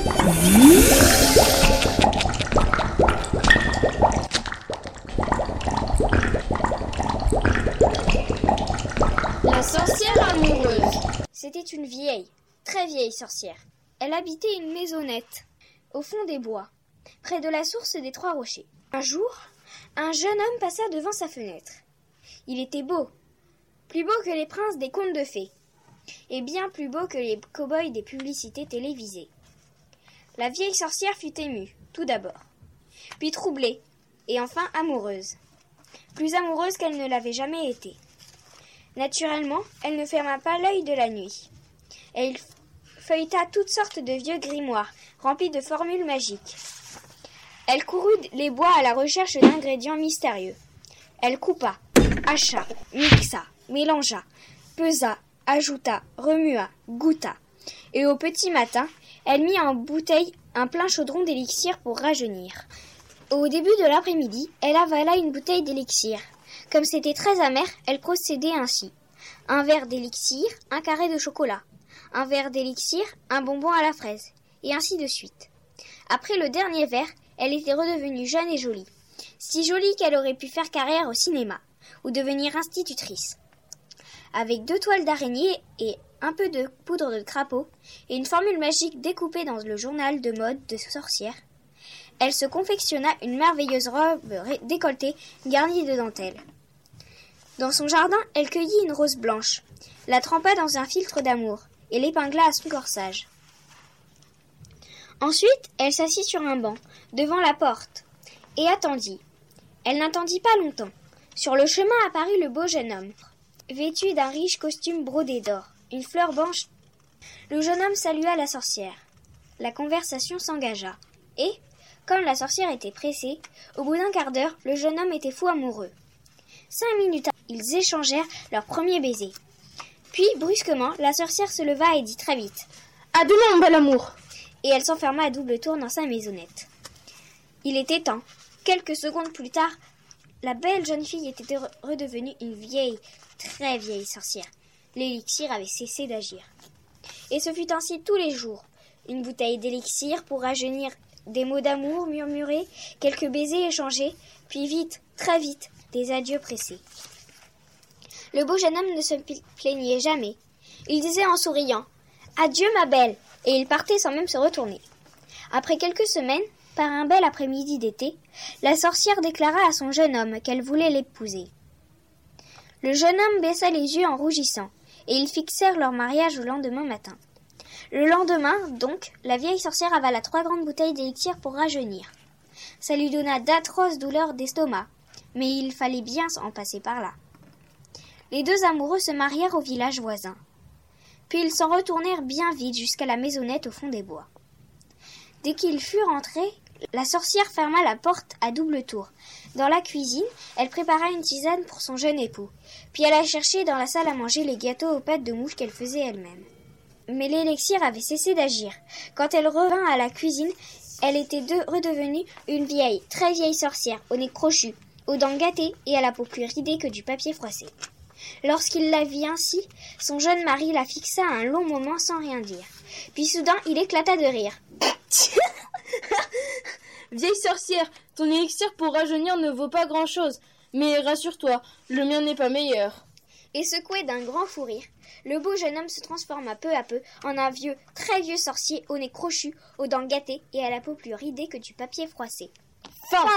La sorcière amoureuse. C'était une vieille, très vieille sorcière. Elle habitait une maisonnette, au fond des bois, près de la source des Trois Rochers. Un jour, un jeune homme passa devant sa fenêtre. Il était beau, plus beau que les princes des contes de fées, et bien plus beau que les cow-boys des publicités télévisées. La vieille sorcière fut émue, tout d'abord, puis troublée, et enfin amoureuse. Plus amoureuse qu'elle ne l'avait jamais été. Naturellement, elle ne ferma pas l'œil de la nuit. Elle feuilleta toutes sortes de vieux grimoires, remplis de formules magiques. Elle courut les bois à la recherche d'ingrédients mystérieux. Elle coupa, hacha, mixa, mélangea, pesa, ajouta, remua, goûta. Et au petit matin, elle mit en bouteille un plein chaudron d'élixir pour rajeunir. Au début de l'après-midi, elle avala une bouteille d'élixir. Comme c'était très amer, elle procédait ainsi. Un verre d'élixir, un carré de chocolat. Un verre d'élixir, un bonbon à la fraise. Et ainsi de suite. Après le dernier verre, elle était redevenue jeune et jolie. Si jolie qu'elle aurait pu faire carrière au cinéma, ou devenir institutrice. Avec 2 toiles d'araignée et un peu de poudre de crapaud, et une formule magique découpée dans le journal de mode de sorcière, elle se confectionna une merveilleuse robe décolletée garnie de dentelle. Dans son jardin, elle cueillit une rose blanche, la trempa dans un filtre d'amour et l'épingla à son corsage. Ensuite, elle s'assit sur un banc, devant la porte, et attendit. Elle n'attendit pas longtemps. Sur le chemin apparut le beau jeune homme, vêtu d'un riche costume brodé d'or, une fleur blanche. Le jeune homme salua la sorcière. La conversation s'engagea, et, comme la sorcière était pressée, au bout d'un quart d'heure, le jeune homme était fou amoureux. 5 minutes après, ils échangèrent leur premier baiser. Puis, brusquement, la sorcière se leva et dit très vite « À demain, mon bel amour !» Et elle s'enferma à double tour dans sa maisonnette. Il était temps. Quelques secondes plus tard, la belle jeune fille était redevenue une vieille, très vieille sorcière. L'élixir avait cessé d'agir. Et ce fut ainsi tous les jours. Une bouteille d'élixir pour rajeunir, des mots d'amour murmurés, quelques baisers échangés, puis vite, très vite, des adieux pressés. Le beau jeune homme ne se plaignait jamais. Il disait en souriant « Adieu ma belle !» et il partait sans même se retourner. Après quelques semaines, par un bel après-midi d'été, la sorcière déclara à son jeune homme qu'elle voulait l'épouser. Le jeune homme baissa les yeux en rougissant, et ils fixèrent leur mariage au lendemain matin. Le lendemain, donc, la vieille sorcière avala 3 grandes bouteilles d'élixir pour rajeunir. Ça lui donna d'atroces douleurs d'estomac, mais il fallait bien en passer par là. Les 2 amoureux se marièrent au village voisin. Puis ils s'en retournèrent bien vite jusqu'à la maisonnette au fond des bois. Dès qu'ils furent entrés, la sorcière ferma la porte à double tour. Dans la cuisine, elle prépara une tisane pour son jeune époux. Puis elle alla chercher dans la salle à manger les gâteaux aux pâtes de mouche qu'elle faisait elle-même. Mais l'élixir avait cessé d'agir. Quand elle revint à la cuisine, elle était redevenue une vieille, très vieille sorcière, au nez crochu, aux dents gâtées et à la peau plus ridée que du papier froissé. Lorsqu'il la vit ainsi, son jeune mari la fixa un long moment sans rien dire. Puis soudain, il éclata de rire. Vieille sorcière, ton élixir pour rajeunir ne vaut pas grand-chose. Mais rassure-toi, le mien n'est pas meilleur. Et secoué d'un grand fou rire, le beau jeune homme se transforma peu à peu en un vieux, très vieux sorcier au nez crochu, aux dents gâtées et à la peau plus ridée que du papier froissé. Fin.